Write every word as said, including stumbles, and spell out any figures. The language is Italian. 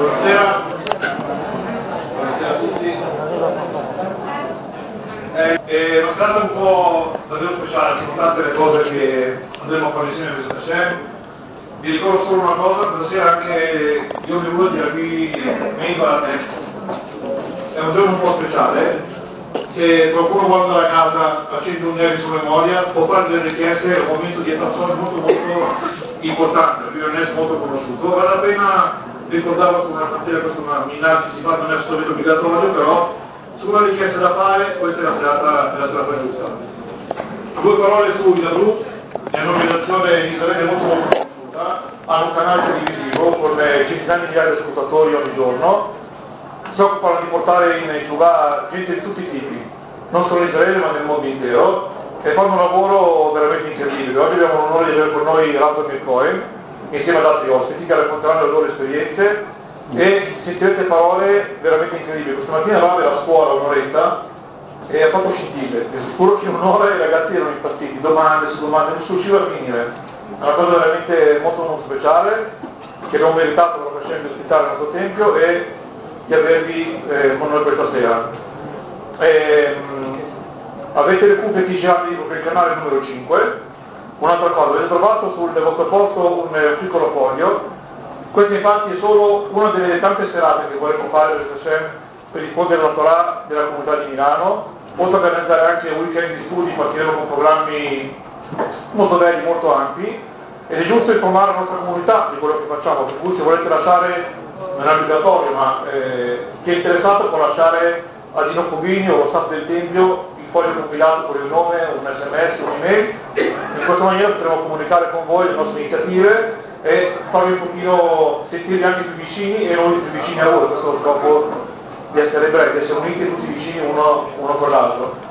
Buonasera. Buonasera a tutti. È, è una serata un po' davvero speciale, sono tante le cose che andremo a fare insieme questa sera. Vi ricordo solo una cosa, questa sera anche io mi voglio dire qui vengo alla testa. È un giorno un po' speciale. Se qualcuno vuole andare a casa accende un nervi sulla memoria, può fare delle richieste, è un momento di attenzione molto molto importante, perché non è molto conosciuto. Vale la pena ricordarlo con una partita, questa è una minaccia che si fa, non è assolutamente obbligatorio, però su una richiesta da fare, questa è la serata, è la serata giusta. Due parole su Ida Blu, è un'organizzazione in Israele molto molto conosciuta, hanno un canale televisivo con centinaia di migliaia di ascoltatori ogni giorno, si occupano di portare in Yeshuvah gente di tutti i tipi, non solo in Israele ma nel mondo intero, e fanno un lavoro veramente incredibile. Oggi abbiamo l'onore di avere con noi Rav Amir Cohen, insieme ad altri ospiti che racconteranno le loro esperienze e sentirete parole veramente incredibili. Questa mattina Rav era a scuola un'oretta e ha fatto scintille, vi assicuro che in un'ora i ragazzi erano impazziti, domande su domande, non si riusciva a finire. È una cosa veramente molto molto speciale, che abbiamo meritato per la facendo di ospitare il nostro tempio e di avervi eh, con noi questa sera. E, mh, avete le cuffie T-Shirt per il canale numero cinque. Un'altra cosa, avete trovato sul vostro posto un, un piccolo foglio. Questa infatti è solo una delle tante serate che vorremmo fare per diffondere la Torah della comunità di Milano. Posso organizzare anche un weekend di studi, partiremo con programmi molto belli, molto ampi, ed è giusto informare la nostra comunità di quello che facciamo, per cui se volete lasciare, non è obbligatorio, ma eh, chi è interessato può lasciare a Dino Cubini o allo staff del Tempio il foglio compilato con il nome, un sms, un'email. In questa maniera potremo comunicare con voi le nostre iniziative e farvi un pochino sentirvi anche più vicini e noi più vicini a voi. Questo è lo scopo di essere ebrei, di essere uniti tutti vicini uno, uno con l'altro.